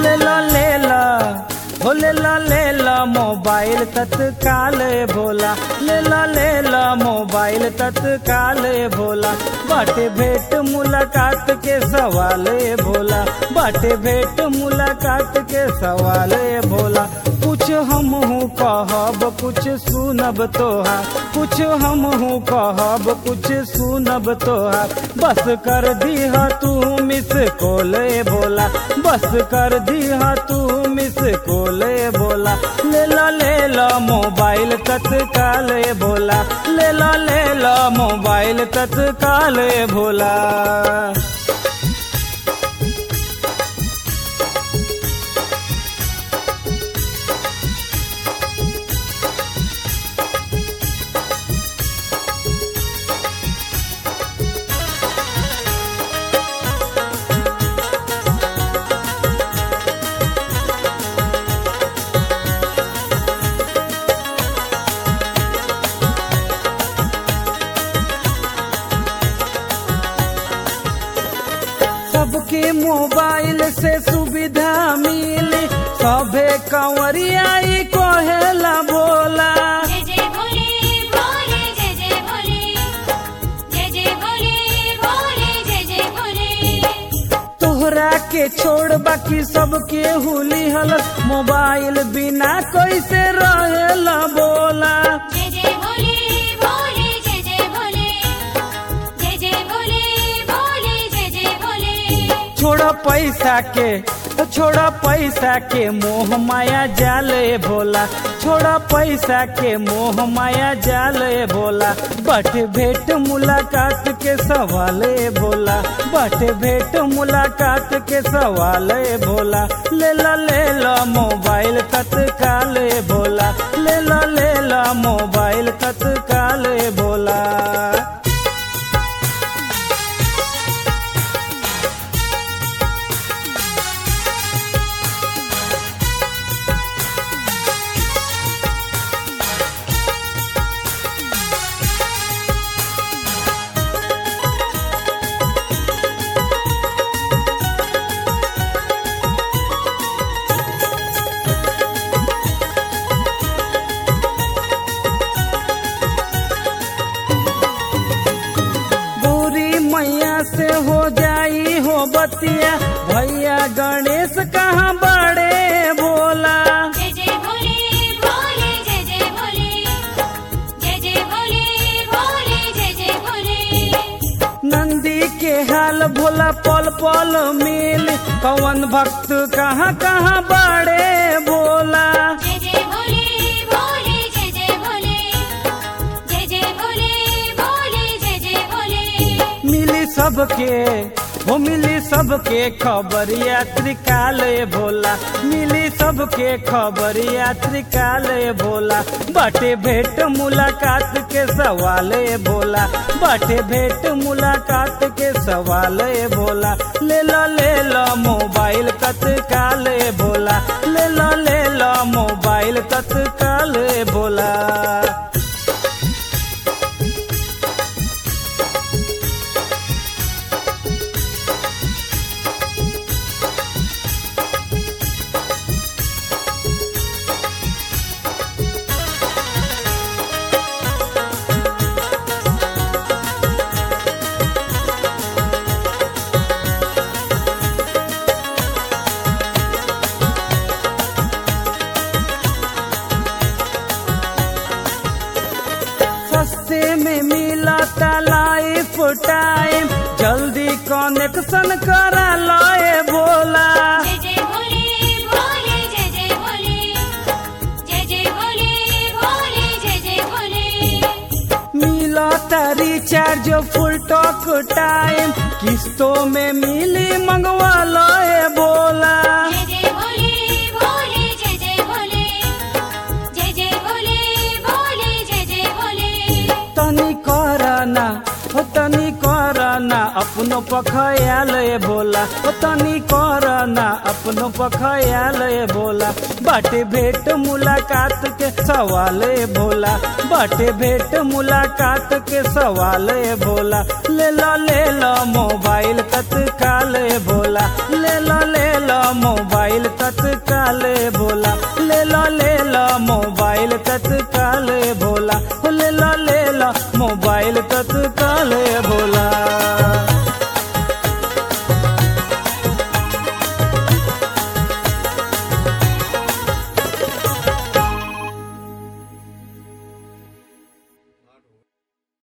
ले ला मोबाइल तत्काल भोला, ले ला मोबाइल तत्काल भोला। बाटे भेंट मुलाकात के सवाल भोला, बाटे भेंट मुलाकात के सवाल भोला। कुछ हमहू कहब कुछ सुनब तोहार, कुछ हमहू कहब कुछ सुनब तोहार। बस कर दीहा तू मिस कॉल भोला, बस कर दीहा तू मिस कॉल भोला। ले ला मोबाइल तत्काल भोला, ले ला मोबाइल तत्काल भोला। सबके मोबाइल से सुविधा मिली, सभे कंवरिया कहेला बोला। जय जय भोले भोले जय जय भोले, जय जय भोले भोले जय जय भोले। तोहरा के छोड़ बाकी सबके हुली हल, मोबाइल बिना कैसे रहेला बोला। जय जय भोले भोले जय जय भोले, जय जय भोले भोले जय जय भोले। छोड़ा पैसा के मोह माया जाले भोला, छोड़ा पैसा के मोह माया जाले भोला। बाटे भेंट मुलाकात के सवाल भोला, बाटे भेंट मुलाकात के सवाल भोला। ले ला मोबाइल तत्काल भोला, ले ला मोबाइल तत्काल भोला। से हो जाई हो बतिया, भैया गणेश कहाँ बड़े बोला। जय जय भोले भोले जय जय भोले, जय जय भोले भोले जय जय भोले। नंदी के हाल भोला पल पल मिल, पवन भक्त कहाँ कहाँ बड़े बोला। जय जय भोले भोले जय जय भोले, जय जय भोले भोले जय जय भोले। मिली सबके खबर यात्री काले भोला, मिली सबके खबर यात्री काले भोला। बाटे भेंट मुलाकात के सवाल भोला, बाटे भेंट मुलाकात के सवाल भोला। ले ला मोबाइल तत्काल भोला, ले ला मोबाइल तत्काल भोला। सस्ते में मिला लाइफ टाइम, जल्दी कनेक्शन करा लाए भोला। जय जय भोले भोले जय जय भोले, जय जय भोले भोले जय जय भोले। मिला रिचार्ज फुल टॉक टाइम, किस्तों में मिली मंगवा लाए भोला। जय जय भोले भोले जय जय भोले, जय जय भोले भोले जय जय भोले। तनी करना अपनों पर पखयाल भोला ओ तनी कर ना अपनो पखयाल भोला बाटे भेंट मुलाकात के सवाल भोला बाटे भेंट मुलाकात के सवाल भोला ले लो मोबाइल तत्काल भोला ले लो मोबाइल तत्काल भोला ले लो मोबाइल तत्काल भोला ले लो मोबाइल तत्काल